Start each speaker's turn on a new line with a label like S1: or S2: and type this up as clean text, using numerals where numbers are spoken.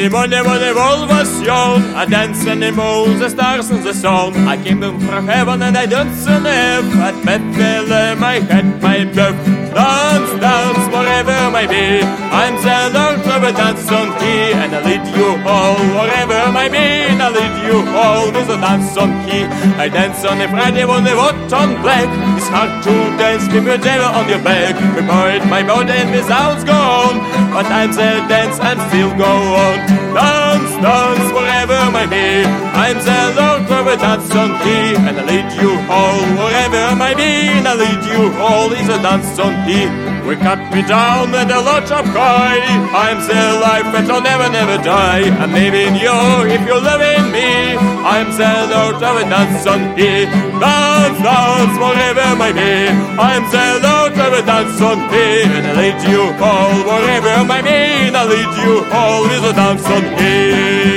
S1: the money, revolvation. I dance in the moon, the stars and the sun. I came down from heaven and I dance on earth. At Bethlehem, my head, my birth. Dance, dance, wherever I may be. I'm the Lord of a dance on key, and I lead you all wherever I may be. And I lead you all with a dance on key. I dance on a Friday on the white on black. It's hard to dance with your devil on your back. We buried my body and my sound's gone, but I'm the dance and still go on. Dance, dance, wherever I may be. I'm the Lord of a dance on key, and I lead you all wherever I may be. And I lead you all with a dance on key. We cut me down and a lot of cry. I'm the life that will never, never die. I'm living you if you're loving me. I'm the Lord of a dance on key. Dance, dance, wherever I may be. I'm the Lord of a dance on key, and I lead you all wherever I may be. And I lead you all with a dance on key.